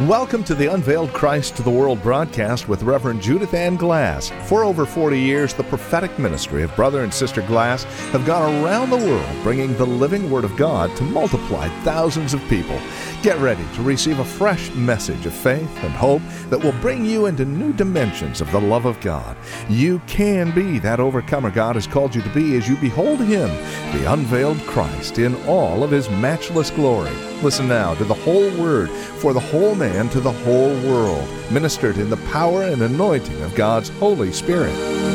Welcome to the Unveiled Christ to the World broadcast with Reverend Judith Ann Glass. For over 40 years, the prophetic ministry of Brother and Sister Glass have gone around the world bringing the living Word of God to multiply thousands of people. Get ready to receive a fresh message of faith and hope that will bring you into new dimensions of the love of God. You can be that overcomer God has called you to be as you behold Him, the unveiled Christ, in all of His matchless glory. Listen now to the whole Word for the whole man to the whole world, ministered in the power and anointing of God's Holy Spirit.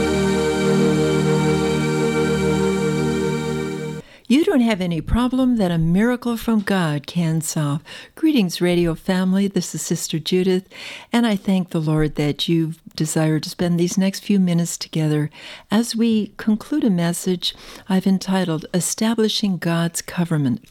You don't have any problem that a miracle from God can solve. Greetings, radio family. This is Sister Judith, and I thank the Lord that you've desired to spend these next few minutes together as we conclude a message I've entitled Establishing God's Covenant.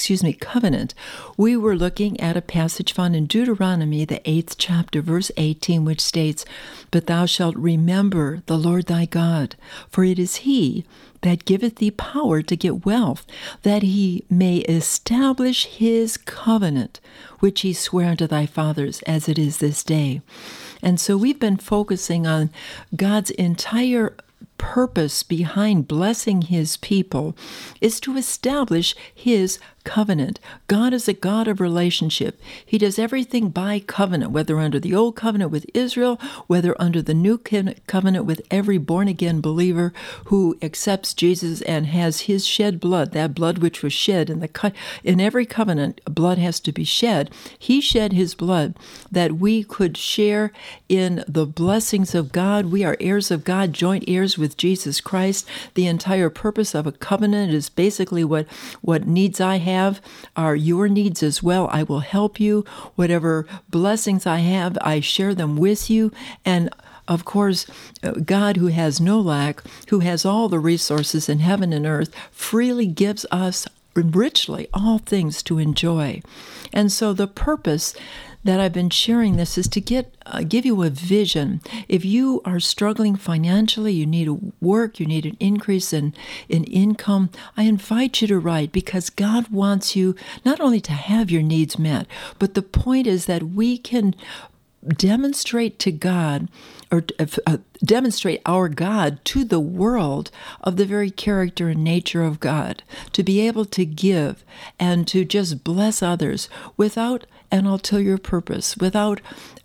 We were looking at a passage found in Deuteronomy, the 8th chapter, verse 18, which states, "But thou shalt remember the Lord thy God, for it is He that giveth thee power to get wealth, that He may establish His covenant, which He sware unto thy fathers, as it is this day." And so we've been focusing on God's entire purpose behind blessing His people is to establish His covenant. God is a God of relationship. He does everything by covenant, whether under the old covenant with Israel, whether under the new covenant with every born-again believer who accepts Jesus and has His shed blood, that blood which was shed in every covenant, blood has to be shed. He shed His blood that we could share in the blessings of God. We are heirs of God, joint heirs with Jesus Christ. The entire purpose of a covenant is basically what needs I have are your needs as well. I will help you. Whatever blessings I have, I share them with you. And of course, God, who has no lack, who has all the resources in heaven and earth, freely gives us richly all things to enjoy. And so the purpose that I've been sharing this is to give you a vision. If you are struggling financially, you need work, you need an increase in income, I invite you to write, because God wants you not only to have your needs met, but the point is that we can demonstrate to God, or demonstrate our God to the world of the very character and nature of God, to be able to give and to just bless others without an ulterior purpose, without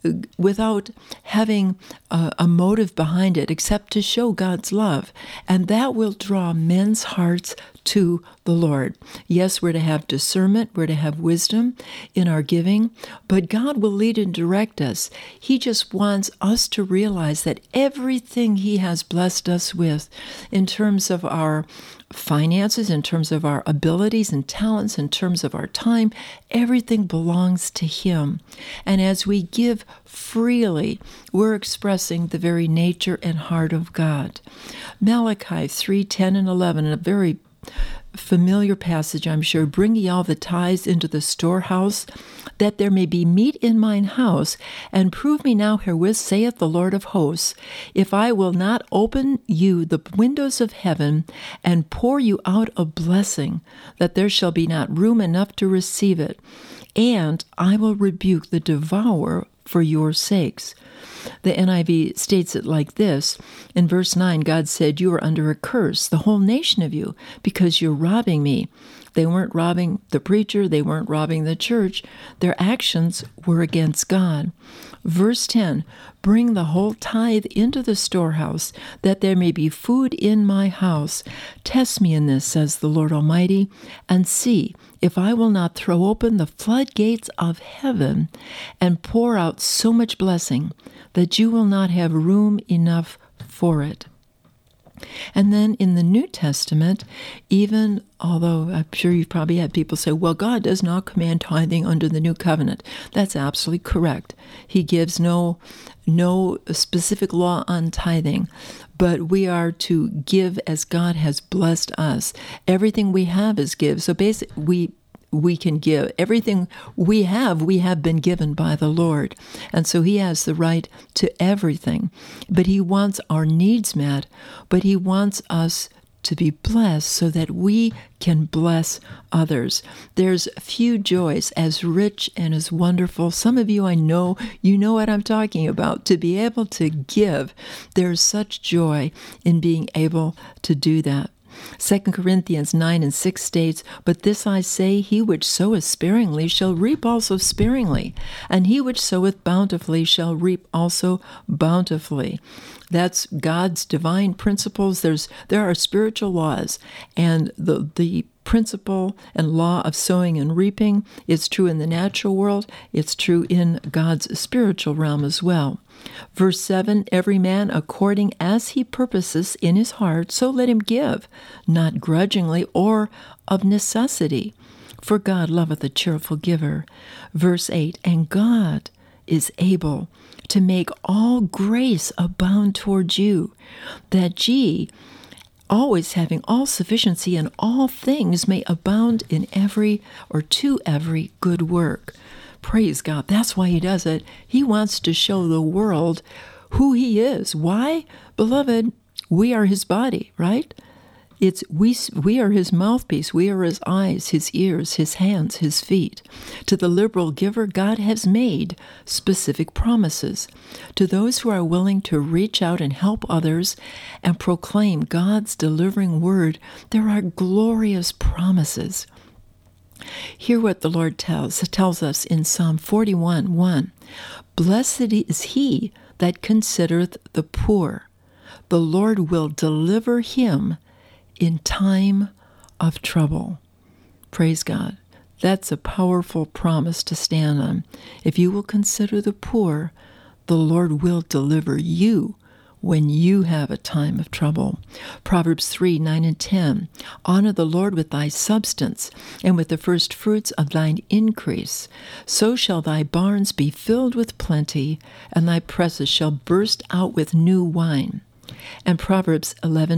having a motive behind it, except to show God's love. And that will draw men's hearts to the Lord. Yes, we're to have discernment, we're to have wisdom in our giving, but God will lead and direct us. He just wants us to realize that everything He has blessed us with, in terms of our finances, in terms of our abilities and talents, in terms of our time, everything belongs to Him. And as we give freely, we're expressing the very nature and heart of God. Malachi 3:10 and 11, a very familiar passage, I'm sure. "Bring ye all the tithes into the storehouse, that there may be meat in mine house, and prove me now herewith, saith the Lord of hosts, if I will not open you the windows of heaven, and pour you out a blessing, that there shall be not room enough to receive it, and I will rebuke the devourer for your sakes." The NIV states it like this. In verse 9, God said, "You are under a curse, the whole nation of you, because you're robbing me." They weren't robbing the preacher. They weren't robbing the church. Their actions were against God. Verse 10, "Bring the whole tithe into the storehouse, that there may be food in my house. Test me in this, says the Lord Almighty, and see if I will not throw open the floodgates of heaven and pour out so much blessing that you will not have room enough for it." And then in the New Testament, even although I'm sure you've probably had people say, well, God does not command tithing under the New Covenant. That's absolutely correct. He gives no specific law on tithing, but we are to give as God has blessed us. Everything we have is give. So basically, we can give. Everything we have been given by the Lord. And so He has the right to everything. But He wants our needs met, but He wants us to be blessed so that we can bless others. There's few joys as rich and as wonderful. Some of you, I know, you know what I'm talking about. To be able to give, there's such joy in being able to do that. 2 Corinthians 9:6 states, "But this I say, he which soweth sparingly shall reap also sparingly, and he which soweth bountifully shall reap also bountifully." That's God's divine principles. There are spiritual laws, and the principle and law of sowing and reaping is true in the natural world. It's true in God's spiritual realm as well. Verse 7, "Every man according as he purposes in his heart, so let him give, not grudgingly or of necessity, for God loveth a cheerful giver." Verse 8, "And God is able to make all grace abound towards you, that ye, always having all sufficiency in all things, may abound in every or to every good work." Praise God. That's why he does it. He wants to show the world who he is. Why? Beloved, we are his body, right? We are his mouthpiece. We are his eyes, his ears, his hands, his feet. To the liberal giver, God has made specific promises. To those who are willing to reach out and help others and proclaim God's delivering word, there are glorious promises. Hear what the Lord tells us in Psalm 41:1. "Blessed is he that considereth the poor. The Lord will deliver him in time of trouble." Praise God. That's a powerful promise to stand on. If you will consider the poor, the Lord will deliver you when you have a time of trouble. Proverbs 3:9-10. "Honor the Lord with thy substance, and with the first fruits of thine increase. So shall thy barns be filled with plenty, and thy presses shall burst out with new wine." And Proverbs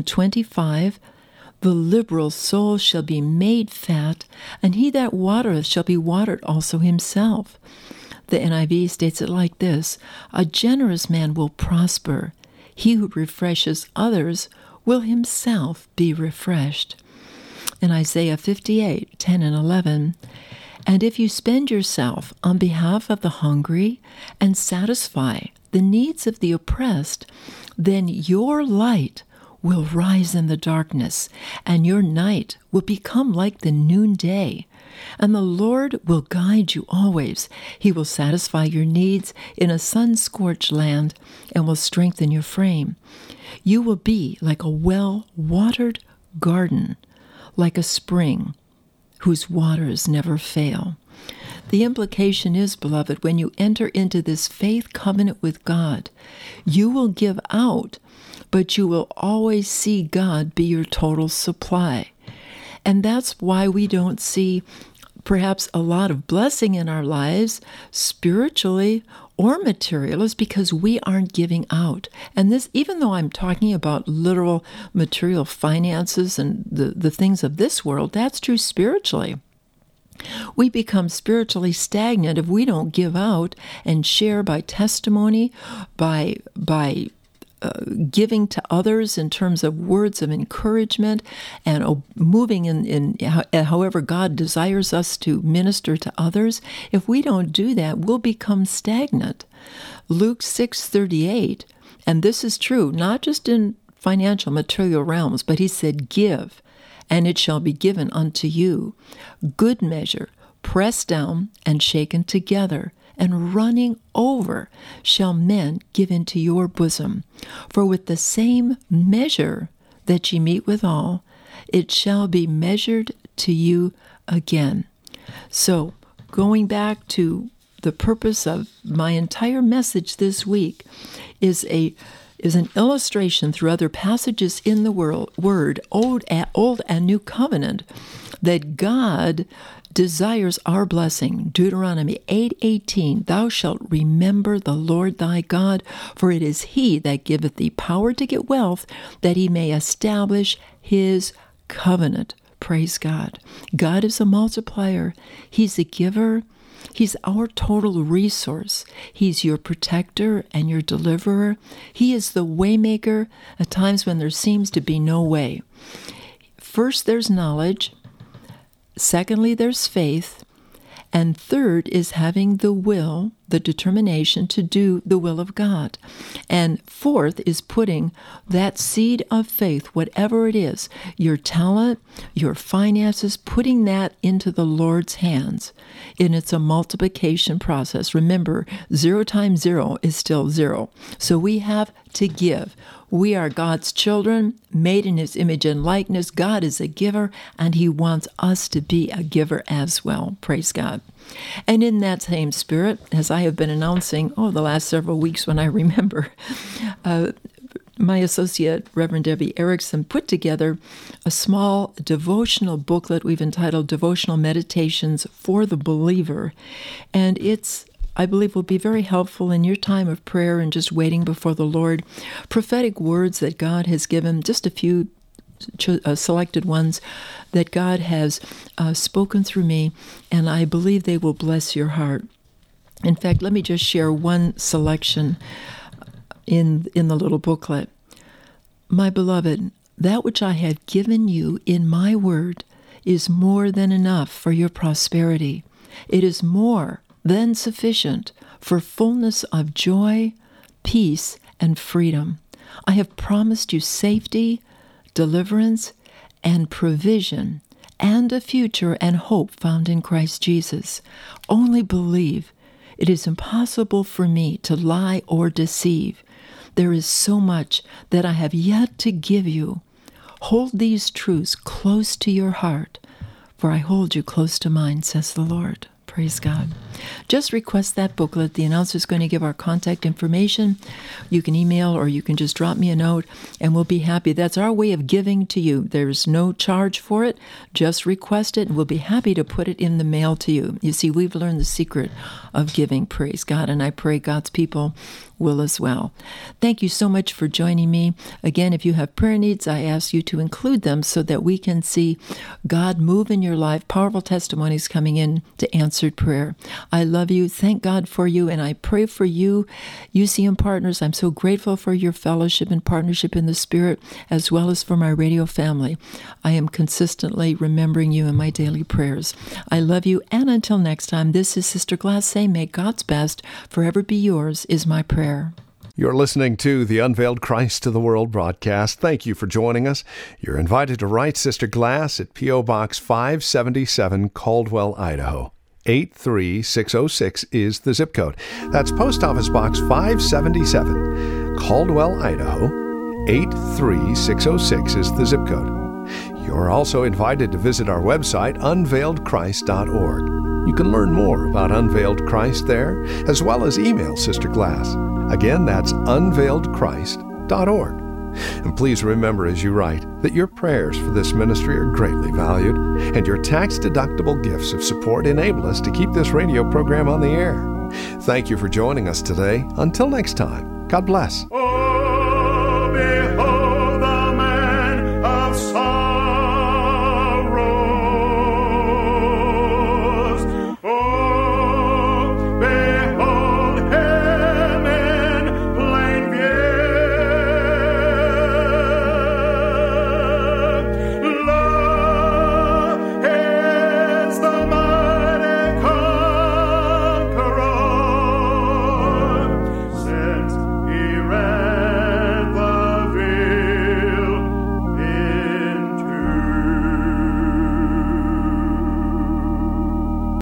11:25. "The liberal soul shall be made fat, and he that watereth shall be watered also himself." The NIV states it like this: "A generous man will prosper. He who refreshes others will himself be refreshed." In Isaiah 58:10-11, "And if you spend yourself on behalf of the hungry and satisfy the needs of the oppressed, then your light will rise in the darkness, and your night will become like the noonday. And the Lord will guide you always. He will satisfy your needs in a sun-scorched land and will strengthen your frame. You will be like a well-watered garden, like a spring whose waters never fail." The implication is, beloved, when you enter into this faith covenant with God, you will give out, but you will always see God be your total supply. And that's why we don't see perhaps a lot of blessing in our lives, spiritually or material, is because we aren't giving out. And this, even though I'm talking about literal material finances and the things of this world, that's true spiritually. We become spiritually stagnant if we don't give out and share by testimony, by giving to others in terms of words of encouragement, and moving in however God desires us to minister to others. If we don't do that, we'll become stagnant. Luke 6:38, and this is true not just in financial material realms, but he said, "Give, and it shall be given unto you. Good measure, pressed down and shaken together, and running over shall men give into your bosom. For with the same measure that ye meet withal, it shall be measured to you again." So, going back to the purpose of my entire message this week is an illustration through other passages in the Word, Old and New Covenant, that God desires our blessing. Deuteronomy 8:18, "Thou shalt remember the Lord thy God, for it is he that giveth thee power to get wealth, that he may establish his covenant." Praise God. God is a multiplier. He's a giver. He's our total resource. He's your protector and your deliverer. He is the waymaker at times when there seems to be no way. First, there's knowledge. Secondly, there's faith. And third is having the will, the determination to do the will of God. And fourth is putting that seed of faith, whatever it is, your talent, your finances, putting that into the Lord's hands. And it's a multiplication process. Remember, 0 times 0 is still 0. So we have to give. We are God's children, made in His image and likeness. God is a giver, and He wants us to be a giver as well. Praise God. And in that same spirit, as I have been announcing, the last several weeks when I remember, my associate, Reverend Debbie Erickson, put together a small devotional booklet we've entitled Devotional Meditations for the Believer. And I believe will be very helpful in your time of prayer and just waiting before the Lord. Prophetic words that God has given, just a few selected ones that God has spoken through me, and I believe they will bless your heart. In fact, let me just share one selection in the little booklet. My beloved, that which I have given you in my word is more than enough for your prosperity. It is more than sufficient for fullness of joy, peace, and freedom. I have promised you safety, deliverance, and provision, and a future and hope found in Christ Jesus. Only believe. It is impossible for me to lie or deceive. There is so much that I have yet to give you. Hold these truths close to your heart, for I hold you close to mine, says the Lord. Praise God. Just request that booklet. The announcer is going to give our contact information. You can email or you can just drop me a note and we'll be happy. That's our way of giving to you. There's no charge for it. Just request it and we'll be happy to put it in the mail to you. You see, we've learned the secret of giving. Praise God. And I pray God's people will as well. Thank you so much for joining me. Again, if you have prayer needs, I ask you to include them so that we can see God move in your life, powerful testimonies coming in to answered prayer. I love you. Thank God for you. And I pray for you, UCM partners. I'm so grateful for your fellowship and partnership in the Spirit, as well as for my radio family. I am consistently remembering you in my daily prayers. I love you. And until next time, this is Sister Glass saying, may God's best forever be yours is my prayer. You're listening to the Unveiled Christ to the World broadcast. Thank you for joining us. You're invited to write Sister Glass at P.O. Box 577, Caldwell, Idaho. 83606 is the zip code. That's Post Office Box 577, Caldwell, Idaho. 83606 is the zip code. You're also invited to visit our website, unveiledchrist.org. You can learn more about Unveiled Christ there, as well as email Sister Glass. Again, that's unveiledchrist.org. And please remember as you write that your prayers for this ministry are greatly valued, and your tax-deductible gifts of support enable us to keep this radio program on the air. Thank you for joining us today. Until next time, God bless.